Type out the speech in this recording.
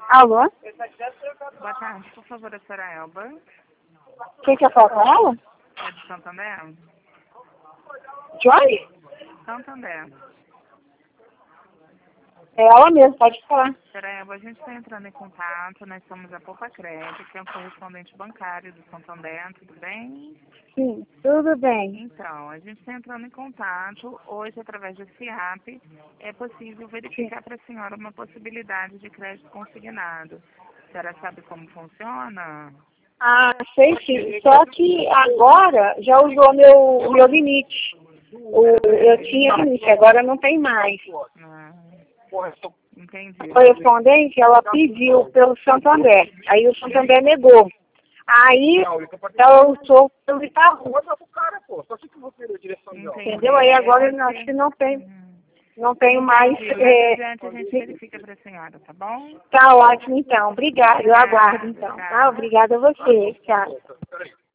Alô? Boa tarde, por favor, a senhora Elba. Quem quer falar com ela? É de Santander? Joy? Santander. É ela mesmo, pode falar. Senhora Elba, a gente está entrando em contato, nós somos a Poupa Crédito, que é um correspondente bancário do Santander, tudo bem? Sim, tudo bem. Então, a gente está entrando em contato, hoje através desse app, é possível verificar para a senhora uma possibilidade de crédito consignado. A senhora sabe como funciona? Ah, sei sim. Só que agora já usou o meu limite. Eu tinha limite, agora não tem mais. Ah, entendi. A correspondente, ela pediu pelo Santander. Aí o Santander negou. Aí ela usou pelo Itaú. Entendeu? Aí agora eu acho que não tem. Não tenho mais. Adiante a gente verifica para a senhora, tá bom? Tá ótimo, então. Obrigada. Eu aguardo, então. Tá? Obrigada a você. Tchau.